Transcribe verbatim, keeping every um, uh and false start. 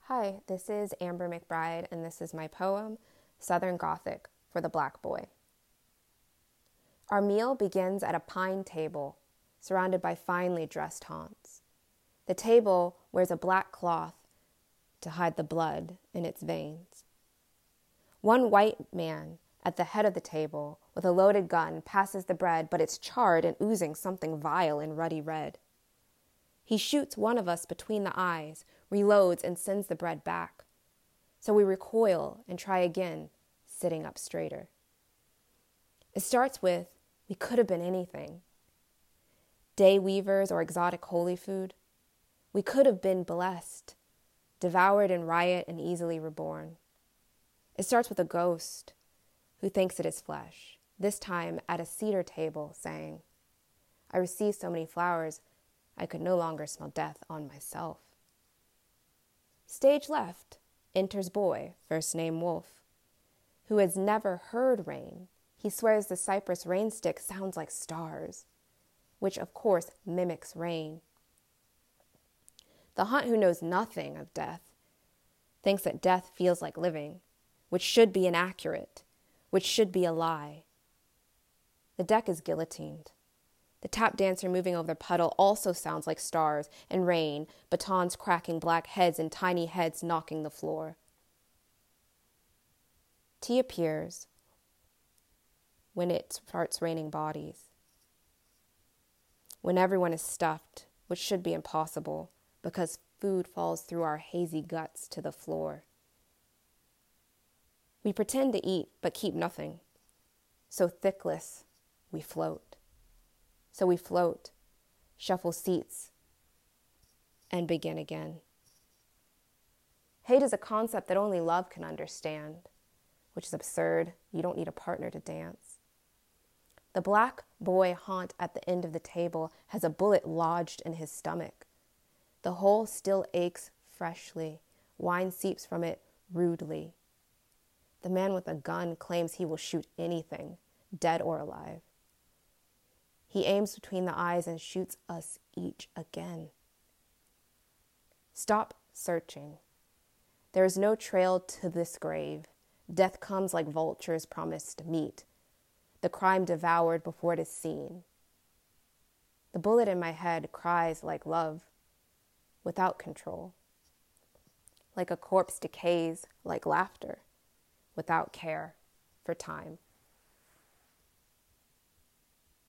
Hi, this is Amber McBride, and this is my poem, Southern Gothic for the Black Boy. Our meal begins at a pine table, surrounded by finely dressed haunts. The table wears a black cloth to hide the blood in its veins. One white man at the head of the table, with a loaded gun, passes the bread, but it's charred and oozing something vile and ruddy red. He shoots one of us between the eyes, reloads, and sends the bread back. So we recoil and try again, sitting up straighter. It starts with, we could have been anything. Day weavers or exotic holy food. We could have been blessed, devoured in riot and easily reborn. It starts with a ghost who thinks it is flesh, this time at a cedar table, saying, I received so many flowers, I could no longer smell death on myself. Stage left, enters boy, first name Wolf, who has never heard rain. He swears the cypress rain stick sounds like stars, which of course mimics rain. The haunt who knows nothing of death thinks that death feels like living, which should be inaccurate, which should be a lie. The deck is guillotined. The tap dancer moving over the puddle also sounds like stars and rain, batons cracking black heads and tiny heads knocking the floor. Tea appears when it starts raining bodies. When everyone is stuffed, which should be impossible because food falls through our hazy guts to the floor. We pretend to eat but keep nothing. So thickless, we float. So we float, shuffle seats, and begin again. Hate is a concept that only love can understand, which is absurd. You don't need a partner to dance. The black boy haunt at the end of the table has a bullet lodged in his stomach. The hole still aches freshly. Wine seeps from it rudely. The man with a gun claims he will shoot anything, dead or alive. He aims between the eyes and shoots us each again. Stop searching. There is no trail to this grave. Death comes like vultures promised meat. The crime devoured before it is seen. The bullet in my head cries like love, without control. Like a corpse decays like laughter, without care for time.